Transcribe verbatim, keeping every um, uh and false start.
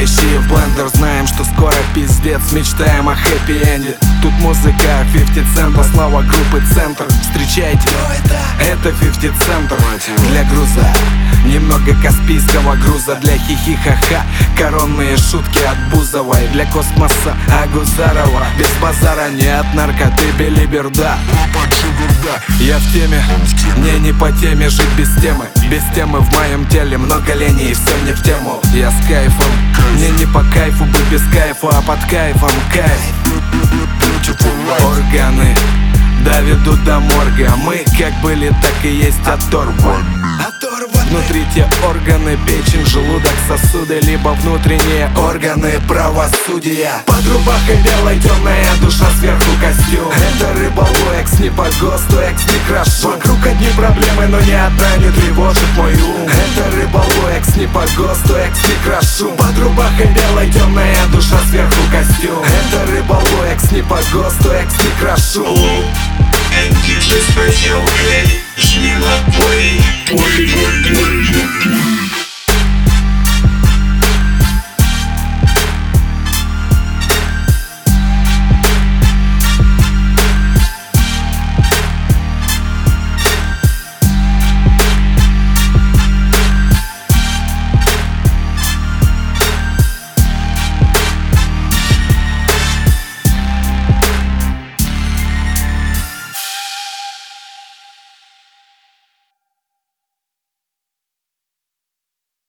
вещи в блендер. Знаем, что скоро пиздец, мечтаем о хэппи-энде. Тут музыка фифти цента, слава группы Центр. Встречайте, это фифти Центр. Для груза немного каспийского груза, для хихи-ха-ха коронные шутки от Бузовой, для космоса Агузарова. Без базара нет нарко, ты белиберда. Я в теме, мне не по теме жить без темы. Без темы в моем теле много лени и все не в тему. Я с кайфом, мне не по кайфу быть без кайфа, а под кайфом кайф. Органы доведут до морга, мы как были, так и есть оторваны. Внутри те органы, печень, желудок, сосуды, либо внутренние органы правосудия. Под рубахой белой темная душа, сверху костюм. Это рыба экс, не по ГОСТу, экс не крашу. Вокруг одни проблемы, но ни одна не тревожит мой ум. Это рыба экс, не по ГОСТу, экс не крашу. Под рубахой белой темная душа, сверху костюм. Это рыба экс, не по ГОСТу, экс не крашу. And диджей Special K, жми на плей, плей, плей, плей.